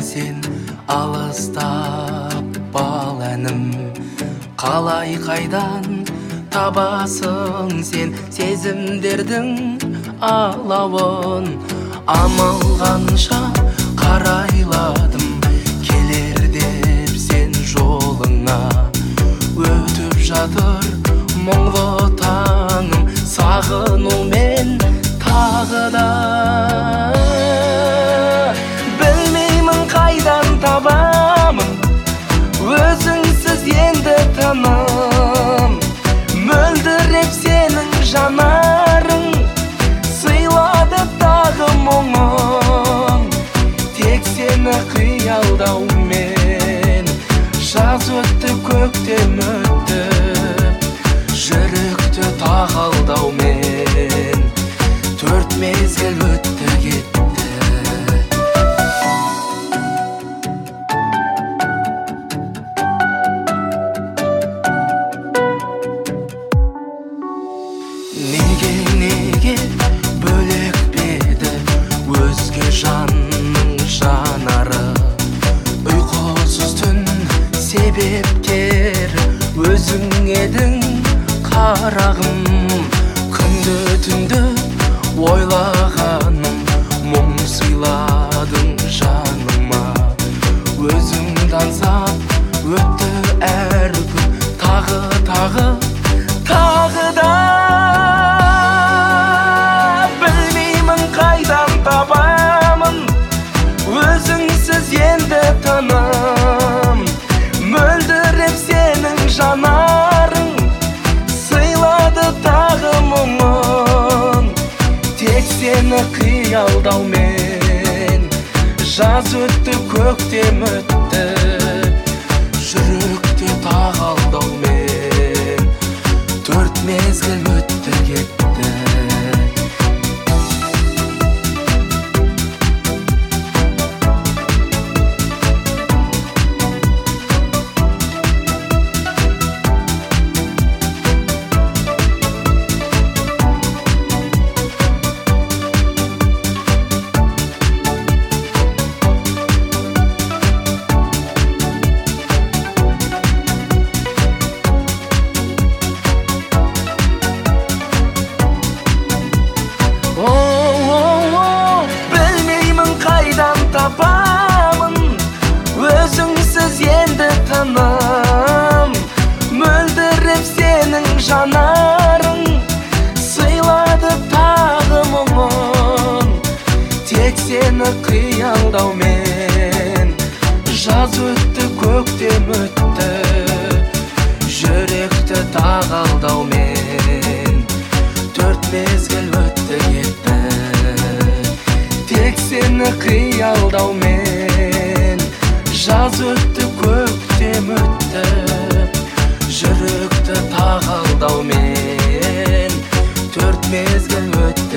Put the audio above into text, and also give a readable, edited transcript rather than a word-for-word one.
сен алыстап бал әнім, қалай қайдан табасың сен сезімдердің алауын. Амал қанша қарайладым, келер деп сен жолыңа. Өтіп жатыр мұңлы таңым, сағынумен тағы да. Білмеймін қайдан табамын өзіңсіз енді тыным. Мөлдіреп сенің жанарың, сыйлады тағы мұңын. Тек сені қиялдаумен жаз өтті, көктем өтті, жүректі тағалдаумен төрт мезгіл өтті кетті. Неге бөлек беді өзге жанның жанары? Ұйқысыз түн себептері өзің едің қарағым. Күнді түнді ойлағаным, мұң сыйладың жаныма. Өзіңді аңсап өтті әр күн, тағы да. Білмеймін қайдан табамын өзіңсіз енді тыным. Мөлдіреп сенің жанарың, сыйлады тағы мұңын. Тек сені қиялдаумен жаз өтті, көктем өтті, жүректе тағалдаумен төрт мезгіл өтті кетті. Табамын өзіңсіз енді тыным. Мөлдіреп сенің жанарың, сыйлады тағы мұңын. Тек сені қиялдаумен жаз өтті, көктем өтті, жүректі тағалдаумен төрт мезгіл өтті кетті. Тек сені қиялдаумен жаз өтті, көктем өтті, жүректі тағалдаумен төрт мезгіл өтті.